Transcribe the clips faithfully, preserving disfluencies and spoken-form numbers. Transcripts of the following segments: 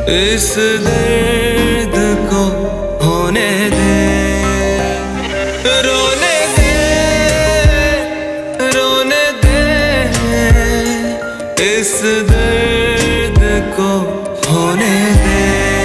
इस दर्द को होने दे, रोने दे, रोने दे, इस दर्द को होने दे।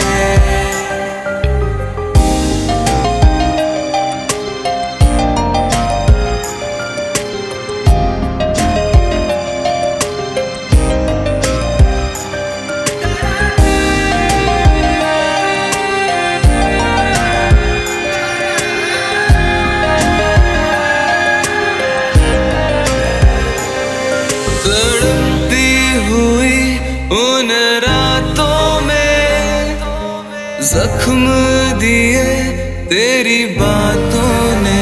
तड़पती हुई उन रातों में जख्म दिए तेरी बातों ने,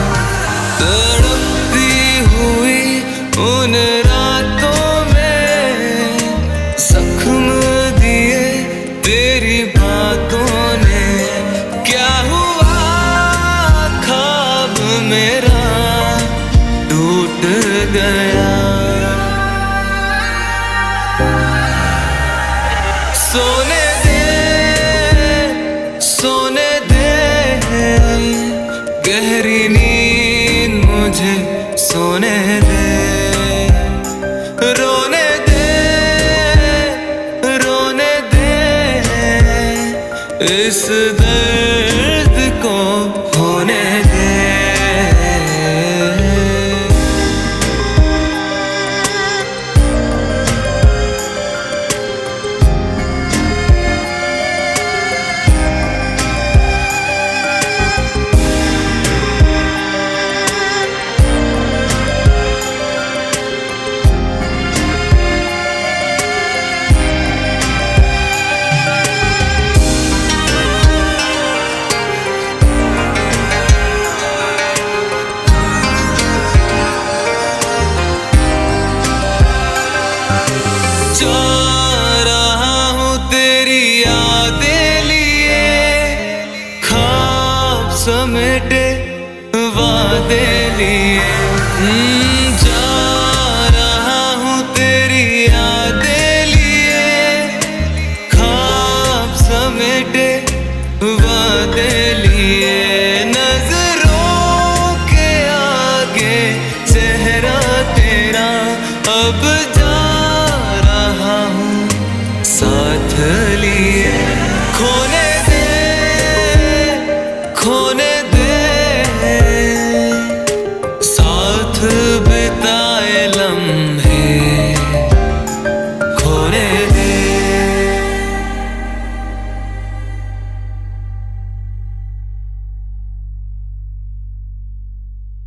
तड़पती हुई उन रातों में जख्म दिए तेरी बातों ने। क्या हुआ ख्वाब मेरा टूट गया, सोने दे, सोने दे, गहरी नींद मुझे सोने दे, रोने दे, रोने दे, इस दर्द को होने दे। जा रहा हूँ तेरी यादें लिए, ख्वाब समेटे वादे लिए। जा रहा हूँ तेरी यादें लिए, ख्वाब समेटे वादे लिए। नजरों के आगे चेहरा तेरा अब साथ लिए, खोने दे, खोने दे,